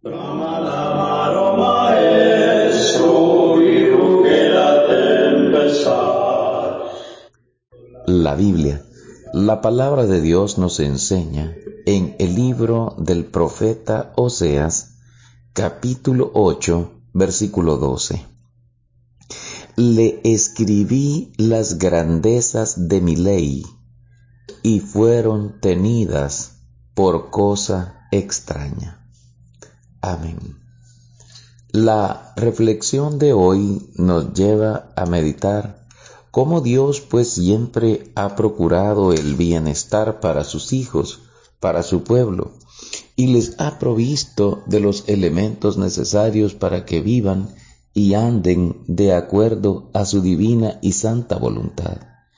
Brahmanamaro maestro y ruge la tempestad. La Biblia, la palabra de Dios, nos enseña en el libro del profeta Oseas, capítulo 8, versículo 12. Le escribí las grandezas de mi ley y fueron tenidas por cosa extraña. Amén. La reflexión de hoy nos lleva a meditar cómo Dios pues siempre ha procurado el bienestar para sus hijos, para su pueblo, y les ha provisto de los elementos necesarios para que vivan y anden de acuerdo a su divina y santa voluntad.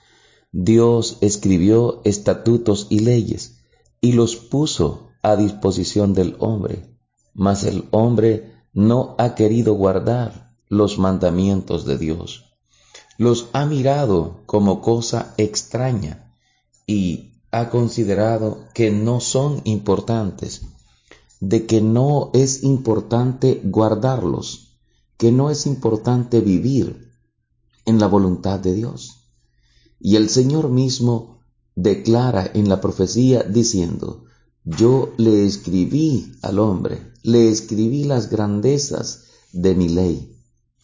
Dios escribió estatutos y leyes y los puso a disposición del hombre, mas el hombre no ha querido guardar los mandamientos de Dios. Los ha mirado como cosa extraña y ha considerado que no son importantes, de que no es importante guardarlos, que no es importante vivir en la voluntad de Dios. Y el Señor mismo declara en la profecía diciendo: yo le escribí al hombre, le escribí las grandezas de mi ley.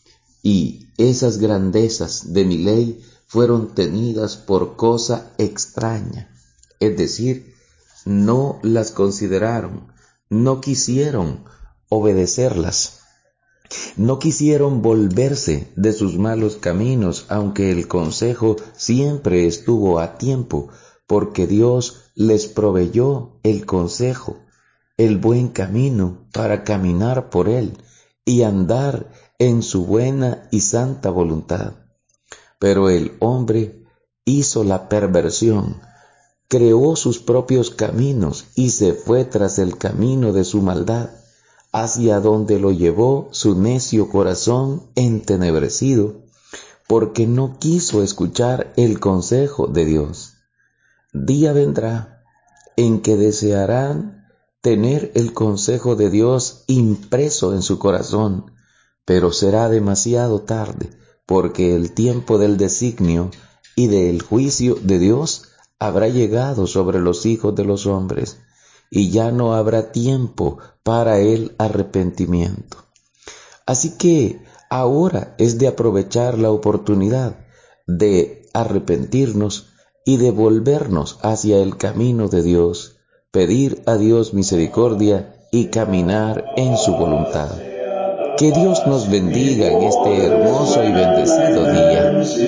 Y esas grandezas de mi ley fueron tenidas por cosa extraña. Es decir, no las consideraron, no quisieron obedecerlas. No quisieron volverse de sus malos caminos, aunque el consejo siempre estuvo a tiempo, porque Dios les proveyó el consejo, el buen camino para caminar por él y andar en su buena y santa voluntad. Pero el hombre hizo la perversión, creó sus propios caminos y se fue tras el camino de su maldad, hacia donde lo llevó su necio corazón entenebrecido, porque no quiso escuchar el consejo de Dios. Día vendrá en que desearán tener el consejo de Dios impreso en su corazón, pero será demasiado tarde, porque el tiempo del designio y del juicio de Dios habrá llegado sobre los hijos de los hombres, y ya no habrá tiempo para el arrepentimiento. Así que ahora es de aprovechar la oportunidad de arrepentirnos y de volvernos hacia el camino de Dios, pedir a Dios misericordia y caminar en su voluntad. Que Dios nos bendiga en este hermoso y bendecido día.